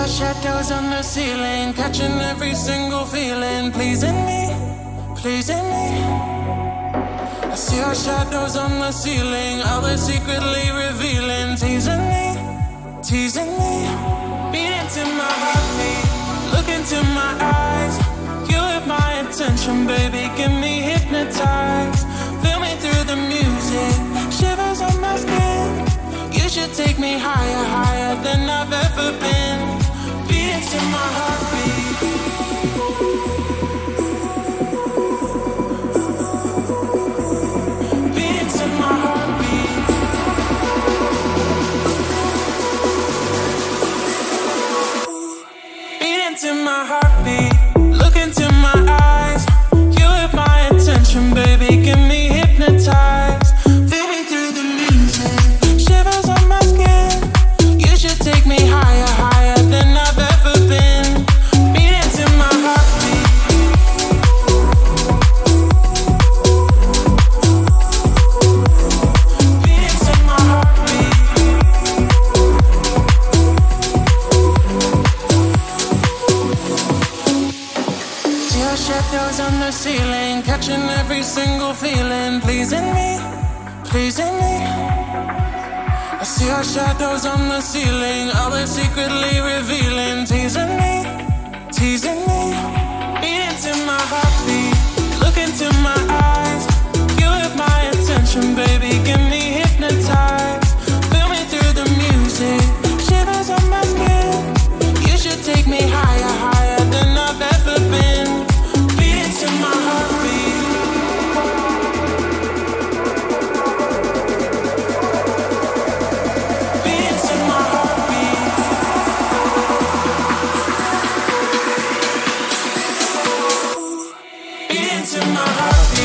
shadows on the ceiling, catching every single feeling, pleasing me, pleasing me. I see our shadows on the ceiling, all they're secretly revealing, teasing me, teasing me. Beat into my heartbeat, look into my eyes. You have my attention, baby, get me hypnotized. Feel me through the music, shivers on my skin. You should take me higher, higher than I've ever been. Beat into my heartbeat. Beat into my heartbeat. Beat into my heartbeat. Look into my eyes. You have my attention, baby, get me hypnotized. Feel me through the music, shivers on my skin. You should take me higher, higher than I've ever been. Beat into my heartbeat. Beat into my heartbeat. See our shadows on the ceiling, catching every single feeling, pleasing me, pleasing me. I see our shadows on the ceiling, all they're secretly revealing, teasing me, teasing me. Beat into my heartbeat, look into my eyes. You have my attention, baby, get me hypnotized. Feel me through the music, shivers on my skin. You should take me higher, higher than I've ever been. Beat into my heartbeat. Beat into my heartbeat. Beat into my heartbeat.